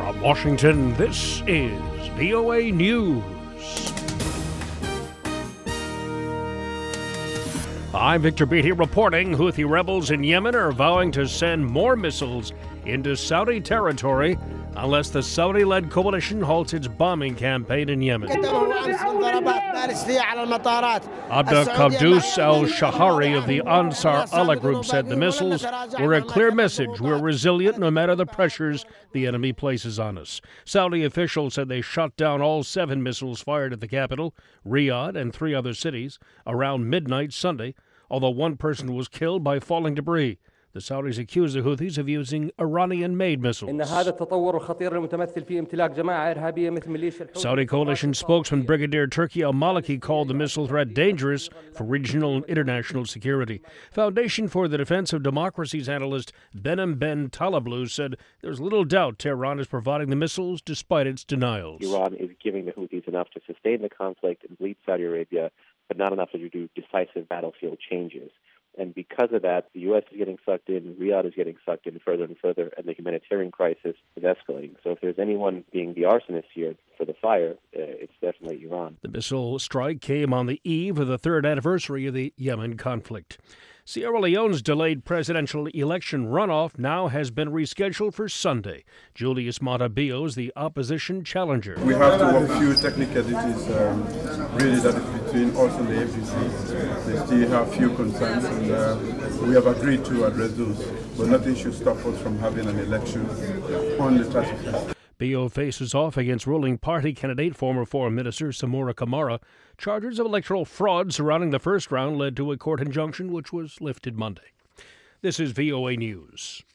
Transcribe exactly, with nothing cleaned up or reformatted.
From Washington, this is V O A News. I'm Victor Beatty reporting Houthi rebels in Yemen are vowing to send more missiles into Saudi territory unless the Saudi-led coalition halts its bombing campaign in Yemen. Abda Qaboos al-Shahari of the Ansar Allah group said the missiles were a clear message: we're resilient no matter the pressures the enemy places on us. Saudi officials said they shot down all seven missiles fired at the capital, Riyadh, and three other cities around midnight Sunday, although one person was killed by falling debris. The Saudis accuse the Houthis of using Iranian-made missiles. Saudi coalition spokesman Brigadier Turki al-Maliki called the missile threat dangerous for regional and international security. Foundation for the Defense of Democracy's analyst Behnam Ben Taleblu said there's little doubt Tehran is providing the missiles despite its denials. Iran is giving the Houthis enough to sustain the conflict and bleed Saudi Arabia, but not enough to do decisive battlefield changes. And because of that, the U S is getting sucked in, Riyadh is getting sucked in further and further, and the humanitarian crisis is escalating. So if there's anyone being the arsonist here for the fire, uh, it's definitely Iran. The missile strike came on the eve of the third anniversary of the Yemen conflict. Sierra Leone's delayed presidential election runoff now has been rescheduled for Sunday. Julius Maada Bio is the opposition challenger. We have to work a few technicalities, um, really, that is between us and the A P C. They still have few concerns, and uh, we have agreed to address those. But nothing should stop us from having an election on the thirty-first. Bio faces off against ruling party candidate, former Foreign Minister Samora Kamara. Charges of electoral fraud surrounding the first round led to a court injunction which was lifted Monday. This is V O A News.